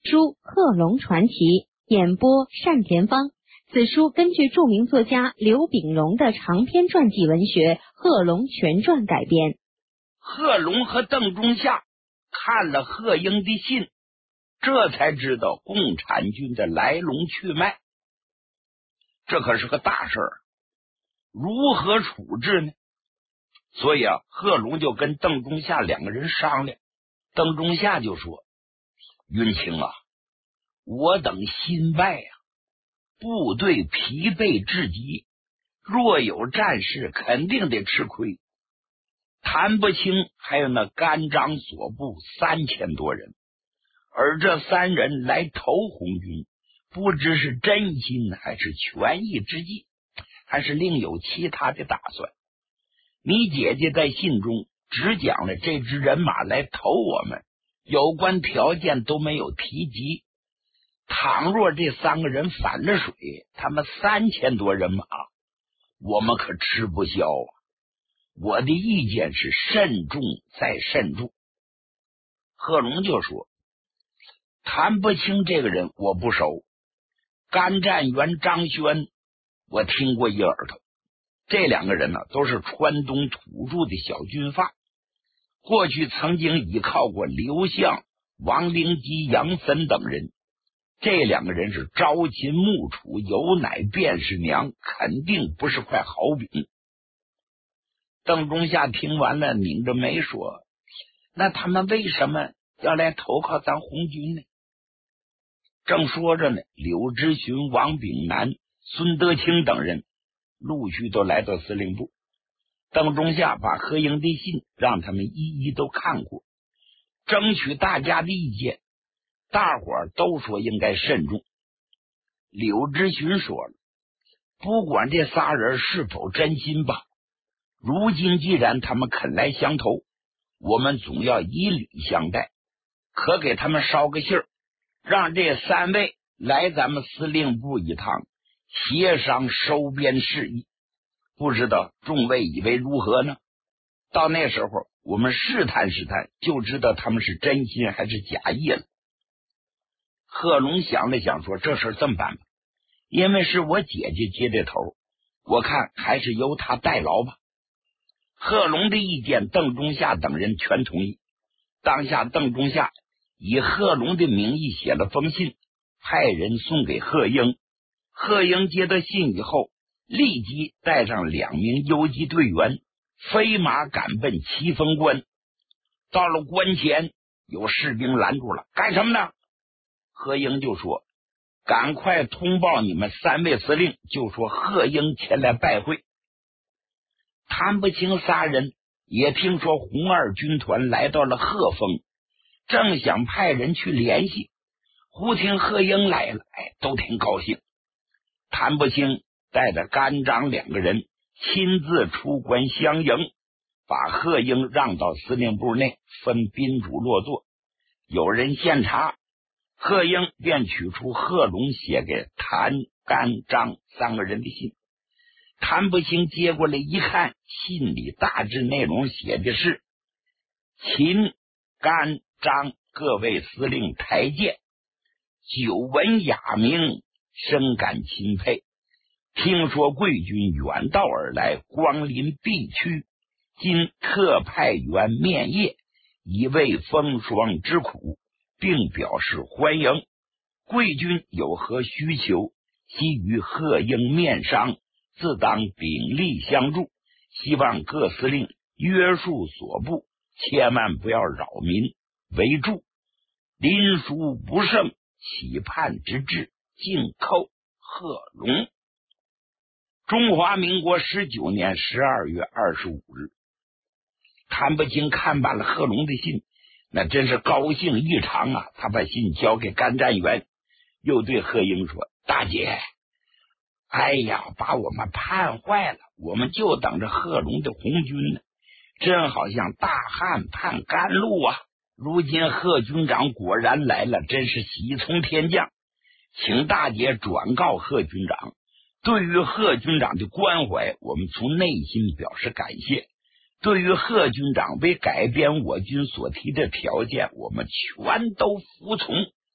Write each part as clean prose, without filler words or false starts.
书贺龙传奇，演播单田芳。此书根据著名作家刘秉荣的长篇传记文学《贺龙全传》改编。 贺龙和邓中夏看了贺英的信，这才知道共产军的来龙去脉。这可是个大事儿，如何处置呢？所以贺龙就跟邓中夏两个人商量。邓中夏就说：云清啊，我等新败部队疲惫至极，若有战事肯定得吃亏。谭不清还有那甘章所部3000多人，而这3人来投红军，不知是真心还是权宜之计，还是另有其他的打算。你姐姐在信中只讲了这支人马来投我们，有关条件都没有提及。倘若这3个人反了水，他们3000多人马，我们可吃不消啊！我的意见是慎重再慎重。贺龙就说：谭不清这个人我不熟，甘占元、张轩我听过一耳朵。这2个人呢，都是川东土著的小军阀，过去曾经依靠过刘向、王灵基、杨森等人。这2个人是朝秦暮楚，有乃便是娘，肯定不是块好饼。邓中夏听完了，拧着眉说：那他们为什么要来投靠咱红军呢？正说着呢，柳直荀、王炳南、孙德清等人陆续都来到司令部。邓中夏把贺英的信让他们一一都看过，争取大家的意见。大伙儿都说应该慎重。柳直荀说了，不管这仨人是否真心吧，如今既然他们肯来相投，我们总要以礼相待，可给他们捎个信儿，让这3位来咱们司令部一趟，协商收编事宜。不知道众位以为如何呢？到那时候我们试探试探，就知道他们是真心还是假意了。贺龙想了想说：这事这么办吧，因为是我姐姐接的头，我看还是由她代劳吧。贺龙的意见邓中夏等人全同意。当下邓中夏以贺龙的名义写了封信，派人送给贺英。贺英接到信以后，立即带上2名游击队员，飞马赶奔奇峰关。到了关前，有士兵拦住了：干什么呢？贺英就说：赶快通报你们3位司令，就说贺英前来拜会。谭不清3人也听说红二军团来到了贺峰，正想派人去联系，忽听贺英来了，都挺高兴。谭不清带着甘章2个人亲自出关相迎，把贺英让到司令部内，分宾主落座。有人献茶，贺英便取出贺龙写给谭、甘、张3个人的信。谭不清接过来一看，信里大致内容写的是：秦、甘、张各位司令台见，久闻雅名，深感钦佩。听说贵军远道而来，光临避区，今特派员面谒，以慰风霜之苦，并表示欢迎。贵军有何需求，悉于贺英面商，自当鼎力相助。希望各司令约束所部，千万不要扰民为助。临书不胜，期盼之至，敬扣贺龙。中华民国19年12月25日，谭不清看罢了贺龙的信，那真是高兴异常啊！他把信交给甘占元，又对贺英说：大姐，哎呀，把我们盼坏了，我们就等着贺龙的红军呢，真好像大旱盼甘露啊！如今贺军长果然来了，真是喜从天降，请大姐转告贺军长，对于贺军长的关怀，我们从内心表示感谢。对于贺军长为改变我军所提的条件，我们全都服从。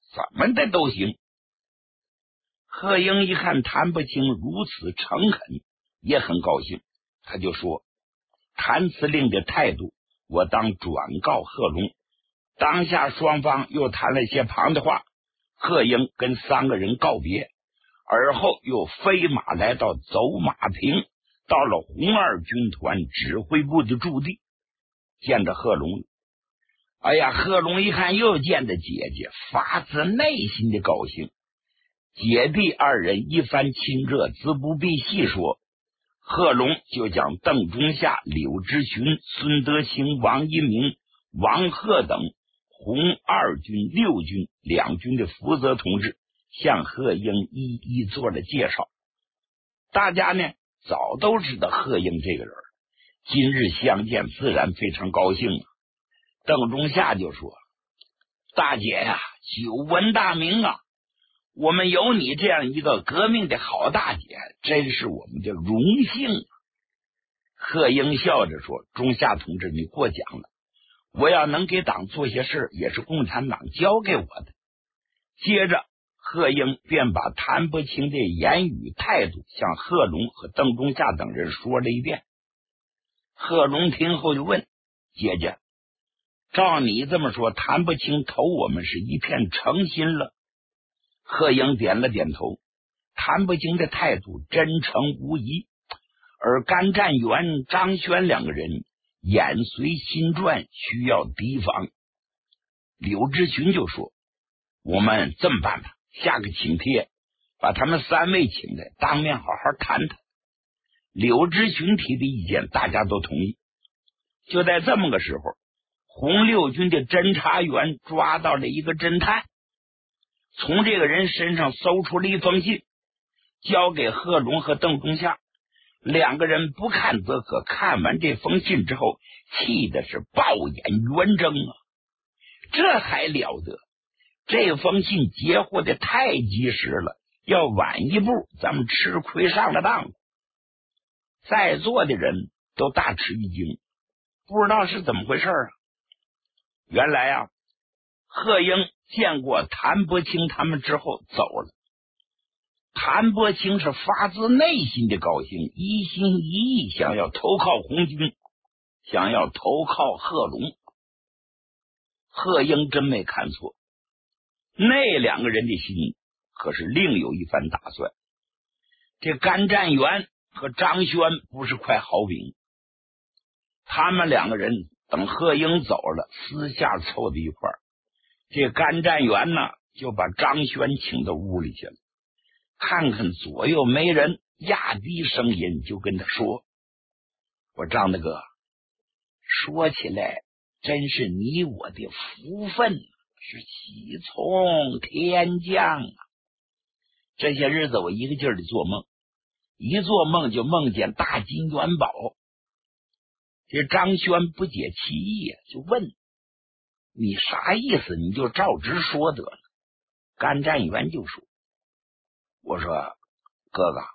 怎么的都行。贺英一看谭不清如此诚恳，也很高兴，他就说：谭司令的态度我当转告贺龙。当下双方又谈了些旁的话，贺英跟3个人告别，而后又飞马来到走马坪，到了红二军团指挥部的驻地，见着贺龙。哎呀，贺龙一看又见着姐姐，发自内心的高兴。姐弟二人一番亲热，自不必细说。贺龙就将邓中夏、柳之群、孙德兴、王一鸣、王鹤等红二军、六军2军的负责同志向贺英一一做了介绍。大家呢早都知道贺英这个人，今日相见自然非常高兴啊。邓中夏就说：大姐呀，久闻大名啊，我们有你这样一个革命的好大姐，真是我们的荣幸啊。贺英笑着说：中夏同志，你过奖了，我要能给党做些事，也是共产党教给我的。接着贺英便把谭不清的言语态度向贺龙和邓中夏等人说了一遍。贺龙听后就问：姐姐，照你这么说，谭不清投我们是一片诚心了？贺英点了点头，谭不清的态度真诚无疑，而甘占元、张轩2个人眼随心转，需要提防。柳之群就说：我们这么办吧，下个请帖，把他们3位请来，当面好好谈谈。柳之群提的意见大家都同意。就在这么个时候，红六军的侦查员抓到了一个侦探，从这个人身上搜出了一封信，交给贺龙和邓中夏。2个人不看则可，看完这封信之后，气的是爆眼圆睁啊！这还了得，这封信截获的太及时了，要晚一步咱们吃亏上了当。在座的人都大吃一惊，不知道是怎么回事啊。原来啊，贺英见过谭伯清他们之后走了。谭伯清是发自内心的高兴，一心一意想要投靠红军，想要投靠贺龙。贺英真没看错，那2个人的心可是另有一番打算。这甘占元和张轩不是块好饼，他们2个人等贺英走了，私下凑在一块儿。这甘占元呢，就把张轩请到屋里去了，看看左右没人，压低声音就跟他说：我张大哥，说起来真是你我的福分，是喜从天降啊！这些日子我一个劲儿的做梦，一做梦就梦见大金元宝。这张轩不解其意，就问：你啥意思？你就照直说得了。甘占元就说：我说哥哥，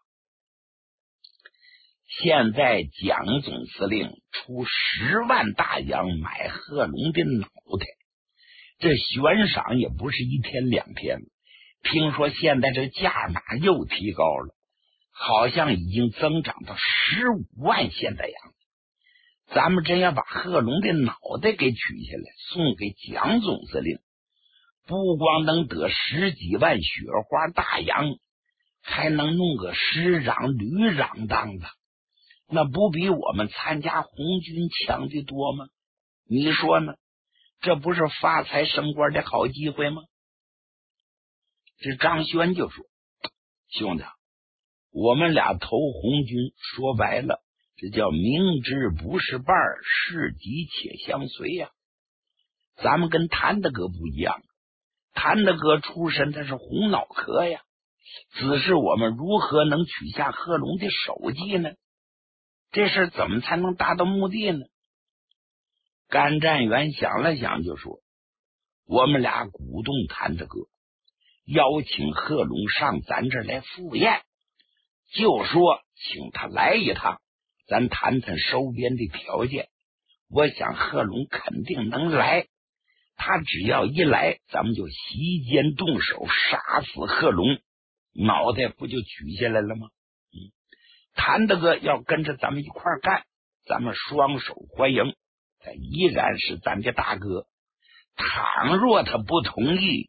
现在蒋总司令出10万大洋买贺龙的脑袋，这悬赏也不是1天2天了，听说现在这价码又提高了，好像已经增长到15万现代洋。咱们真要把贺龙的脑袋给取下来送给蒋总司令，不光能得10几万雪花大洋，还能弄个师长、旅长当的，那不比我们参加红军强的多吗？你说呢？这不是发财升官的好机会吗？这张轩就说：兄弟，我们俩投红军，说白了，这叫明知不是伴儿，是己且相随呀。咱们跟谭大哥不一样，谭大哥出身他是红脑壳呀，只是我们如何能取下贺龙的首级呢？这事怎么才能达到目的呢？甘占元想了想就说：我们俩鼓动谭大哥，邀请贺龙上咱这儿来赴宴，就说请他来一趟，咱谈谈收编的条件。我想贺龙肯定能来， 他只要一来，咱们就席间动手杀死贺龙，脑袋不就取下来了吗？谭大哥要跟着咱们一块干，咱们双手欢迎，他依然是咱的大哥。倘若他不同意，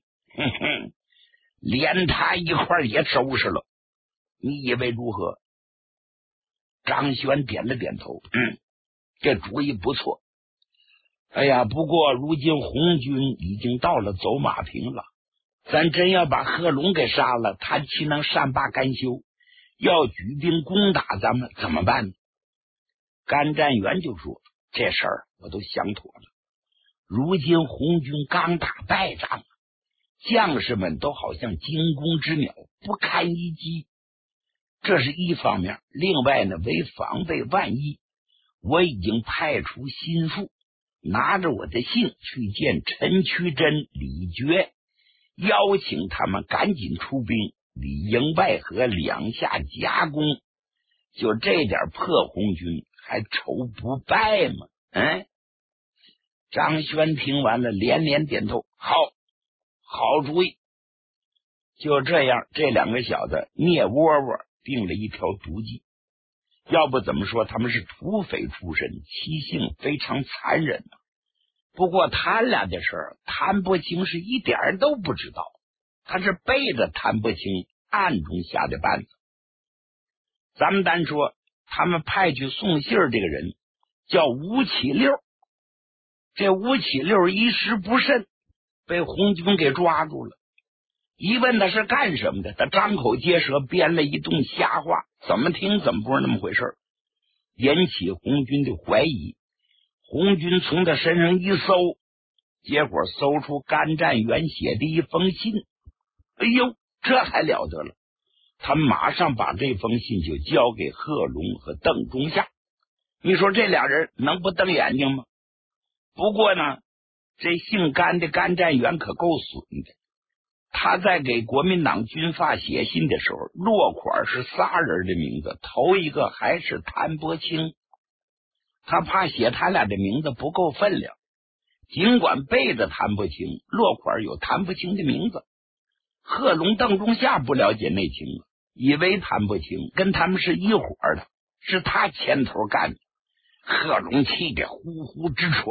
连他一块也收拾了，你以为如何？张轩点了点头，这主意不错。哎呀，不过如今红军已经到了走马坪了，咱真要把贺龙给杀了，他岂能善罢甘休？要举兵攻打咱们怎么办呢？甘占元就说，这事儿我都想妥了。如今红军刚打败仗，将士们都好像惊弓之鸟，不堪一击，这是一方面。另外呢，为防备万一，我已经派出心腹，拿着我的信去见陈渠珍、李觉，邀请他们赶紧出兵，里应外合，两下夹攻。就这点破红军还愁不败吗？张轩听完了连连点头，好主意。就这样，这两个小子聂窝窝定了一条毒计。要不怎么说他们是土匪出身，欺性非常残忍呢？不过他俩的事儿，谭伯清是一点都不知道，他是背着谭伯清暗中下的绊子。咱们单说他们派去送信儿这个人叫吴启六，这吴启六一时不慎被红军给抓住了。一问他是干什么的，他张口结舌编了一通瞎话，怎么听怎么不是那么回事，引起红军的怀疑。红军从他身上一搜，结果搜出甘占元写的一封信。哎呦，这还了得了！他马上把这封信就交给贺龙和邓中夏。你说这俩人能不瞪眼睛吗？不过呢，这姓甘的甘占元可够损的。他在给国民党军阀写信的时候，落款是仨人的名字，头一个还是谭伯清。他怕写他俩的名字不够分量，尽管背着谭伯清，落款有谭伯清的名字。贺龙、邓中夏不了解内情，以为谭伯清跟他们是一伙的，是他牵头干的。贺龙气得呼呼直喘，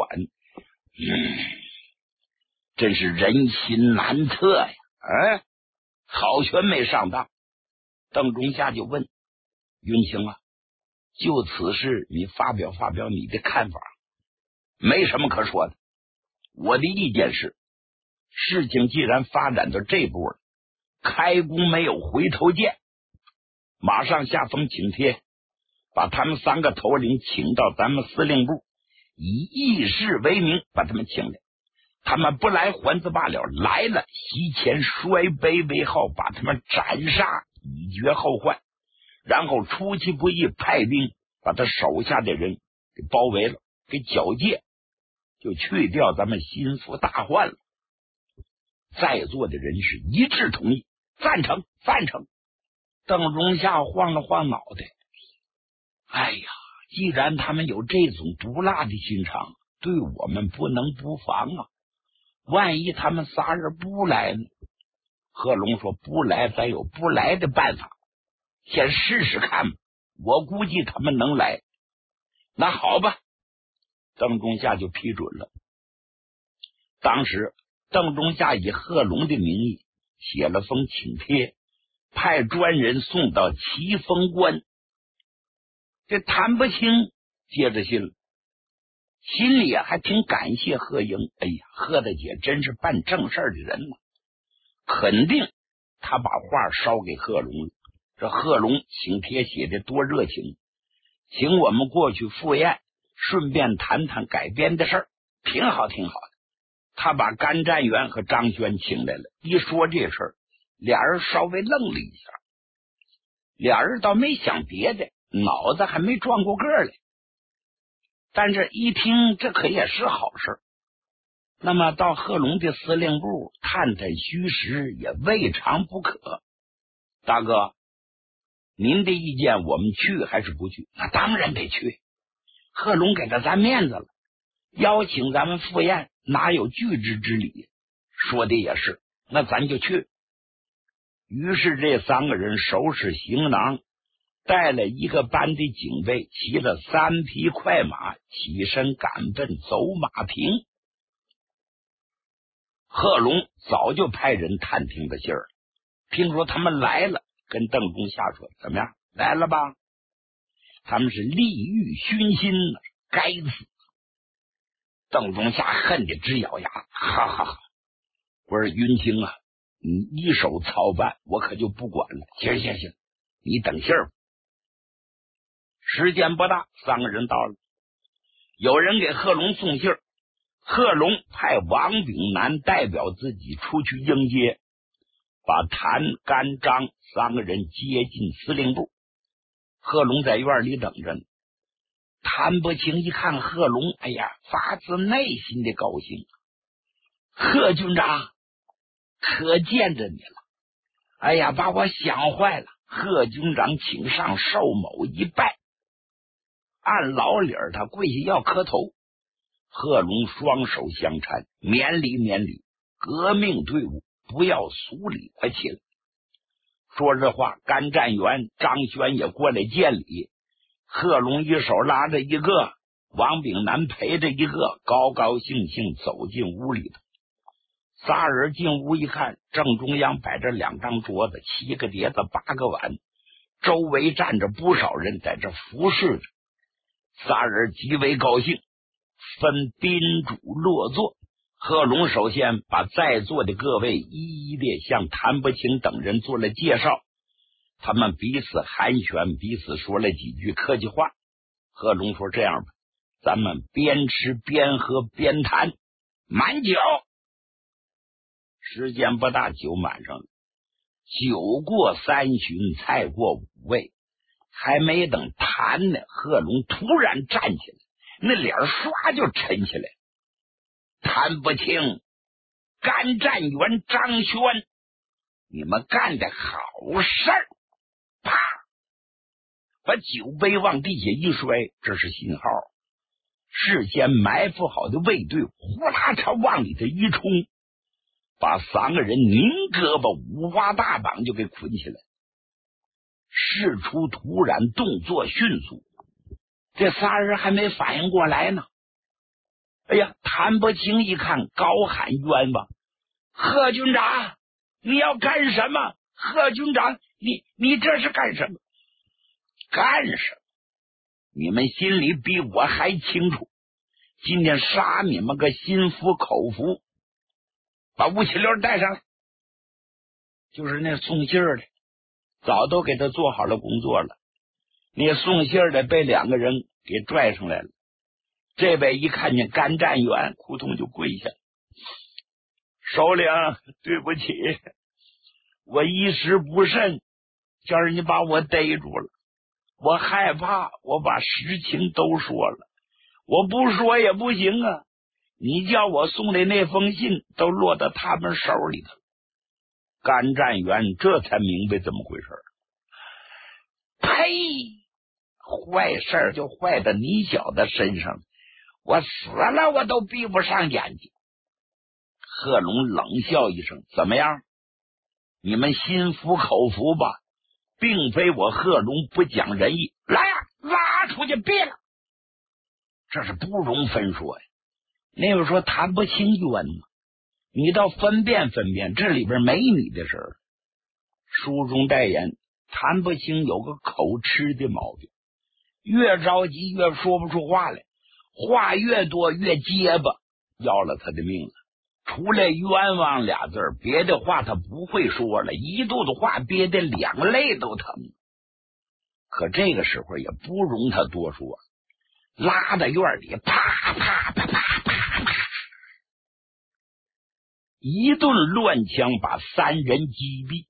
真是人心难测呀！好悬没上当。邓中夏就问云清啊，就此事你发表你的看法。没什么可说的，我的意见是，事情既然发展到这步了，开弓没有回头箭，马上下封请帖，把他们三个头领请到咱们司令部，以议事为名把他们请来。他们不来还则罢了，来了席前摔杯为号，把他们斩杀，以绝后患。然后出其不意派兵把他手下的人给包围了，给缴界，就去掉咱们心腹大患了。在座的人是一致同意，赞成赞成。邓中夏晃了晃脑袋，哎呀，既然他们有这种毒辣的心肠，对我们不能不防啊。万一他们仨人不来呢？贺龙说，不来咱有不来的办法，先试试看吧，我估计他们能来。那好吧，邓中夏就批准了。当时邓中夏以贺龙的名义写了封请帖，派专人送到奇峰关。这谭伯清接着信了，心里还挺感谢贺英。哎呀，贺大姐真是办正事的人嘛，肯定他把话捎给贺龙了。这贺龙请帖写的多热情，请我们过去赴宴，顺便谈谈改编的事儿，挺好挺好的。他把甘占元和张轩请来了，一说这事儿，俩人稍微愣了一下，俩人倒没想别的，脑子还没转过个来，但是一听这可也是好事，那么到贺龙的司令部探探虚实也未尝不可。大哥，您的意见我们去还是不去？那当然得去，贺龙给了咱面子了，邀请咱们赴宴， 哪有拒之之理？说的也是，那咱就去。于是这3个人收拾行囊，带了一个班的警卫，骑了3匹快马，起身赶奔走马坪。贺龙早就派人探听的信儿，听说他们来了，跟邓中夏说：“怎么样，来了吧？”他们是利欲熏心，该死！邓中夏恨得直咬牙，哈哈哈！我说云清啊，你一手操办，我可就不管了。行，你等信儿吧。时间不大，3个人到了，有人给贺龙送信儿，贺龙派王炳南代表自己出去迎接，把谭、甘、张3个人接进司令部。贺龙在院里等着呢。谭伯清一看贺龙，哎呀，发自内心的高兴。贺军长，可见着你了。哎呀，把我想坏了。贺军长请上，寿某一拜。按老理儿，他跪下要磕头。贺龙双手相搀，免礼，革命队伍不要俗礼，快起来。说这话，甘占元、张轩也过来见礼。贺龙一手拉着一个，王炳南陪着一个，高高兴兴走进屋里头。仨人进屋一看，正中央摆着2张桌子，7个碟子，8个碗，周围站着不少人在这服侍着。仨人极为高兴，分宾主落座。贺龙首先把在座的各位一一的向谭伯清等人做了介绍，他们彼此寒暄，彼此说了几句客气话。贺龙说：“这样吧，咱们边吃边喝边谈，满酒。”时间不大，酒满上了。酒过3巡，菜过5味，还没等谈呢，贺龙突然站起来，那脸唰就沉起来。谭伯清、甘占元、张轩，你们干的好事儿！啪，把酒杯往地下一摔，这是信号。事先埋伏好的卫队呼啦嚓往里头一冲，把3个人拧胳膊5花大绑就给捆起来。事出突然，动作迅速，这仨人还没反应过来呢。哎呀，谭伯清一看，高喊冤枉：“贺军长，你要干什么？贺军长，你这是干什么？干什么？你们心里比我还清楚。今天杀你们个心服口服，把吴启溜带上来。”就是那送信儿的，早都给他做好了工作了。那送信儿的被2个人给拽上来了。这位一看见甘占元，扑通就跪下：“首领，对不起，我一时不慎，叫人家把我逮住了。我害怕，我把实情都说了。我不说也不行啊！你叫我送的那封信都落到他们手里头。”甘占元这才明白怎么回事。呸！坏事就坏到你小子身上，我死了我都闭不上眼睛。贺龙冷笑一声：“怎么样？你们心服口服吧？并非我贺龙不讲仁义。来呀，拉出去毙了！”这是不容分说呀。那位说谈不清冤呢，你倒分辨分辨，这里边没你的事儿。书中代言，谈不清有个口吃的毛病，越着急越说不出话来，话越多越结巴，要了他的命了。除了冤枉俩字儿，别的话他不会说了，一肚子话憋得2肋都疼。可这个时候也不容他多说，拉到院里，啪啪啪啪啪啪，一顿乱枪把3人击毙。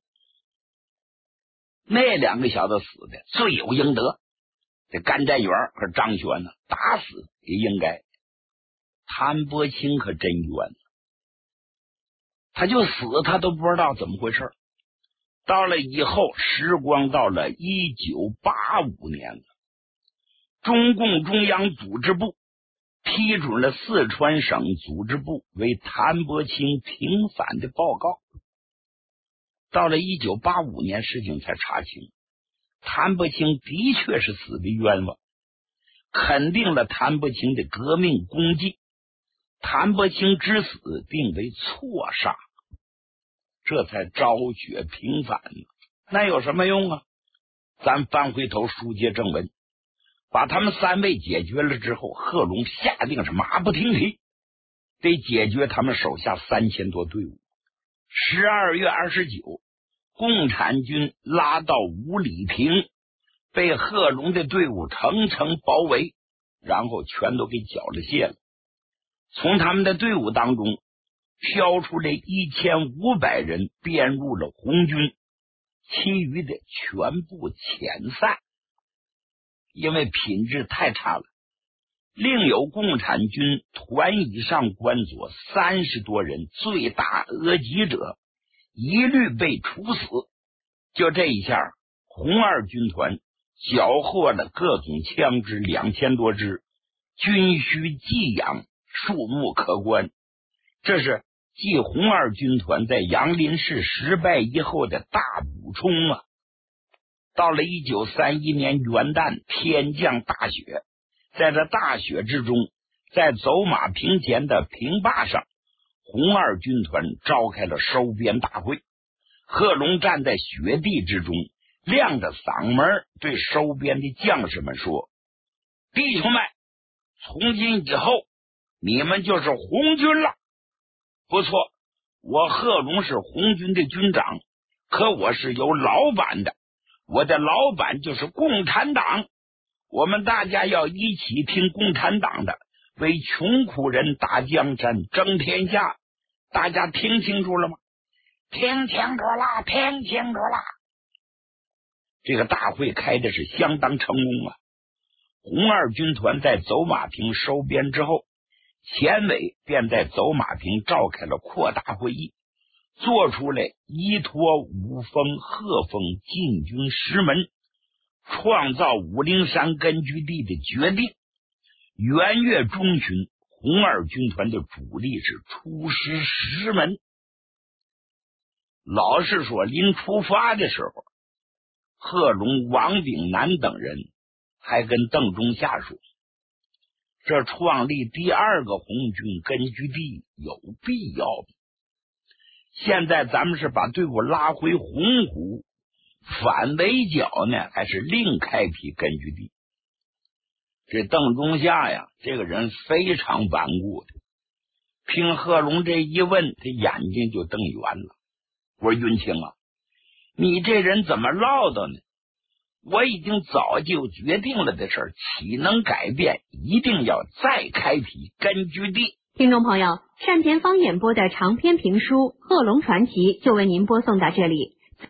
那2个小子死的罪有应得，这甘占元和张轩呢，打死也应该。谭伯清可真冤，他就死他都不知道怎么回事。到了以后，时光到了1985年了，中共中央组织部批准了四川省组织部为谭伯清平反的报告。到了1985年，事情才查清，谭伯清的确是死的冤枉，肯定了谭伯清的革命功绩，谭伯清之死定为错杀，这才昭雪平反。那有什么用啊？咱翻回头书接正文，把他们三位解决了之后，贺龙下令是马不停蹄，得解决他们手下3000多队伍。12月29，共产军拉到五里亭，被贺龙的队伍层层包围，然后全都给缴了械了。从他们的队伍当中挑出来1500人编入了红军，其余的全部遣散，因为品质太差了。另有共产军团以上官佐30多人，罪大恶极者一律被处死。就这一下，红二军团缴获了各种枪支2000多支，军需寄养数目可观。这是继红二军团在杨林市失败以后的大补充啊！到了1931年元旦，天降大雪，在这大雪之中，在走马坪前的坪坝上，红二军团召开了收编大会。贺龙站在雪地之中，亮着嗓门对收编的将士们说：弟兄们，从今以后你们就是红军了。不错，我贺龙是红军的军长，可我是有老板的，我的老板就是共产党。我们大家要一起听共产党的，为穷苦人打江山争天下。大家听清楚了吗？听清楚了，听清楚了。这个大会开的是相当成功啊！红二军团在走马坪收编之后，前委便在走马坪召开了扩大会议，做出来依托五峰、鹤峰进军石门，创造武陵山根据地的决定。元月中旬，红二军团的主力是出师石门。老实说，临出发的时候，贺龙、王炳南等人还跟邓中夏说，这创立第2个红军根据地有必要吗？现在咱们是把队伍拉回洪湖，反围剿呢，还是另开辟根据地？这邓中夏呀，这个人非常顽固的。听贺龙这一问，他眼睛就瞪圆了。我说云清啊，你这人怎么唠叨呢？我已经早就决定了的事儿，岂能改变？一定要再开辟根据地。 听众朋友，单田芳演播的长篇评书《贺龙传奇》就为您播送到这里。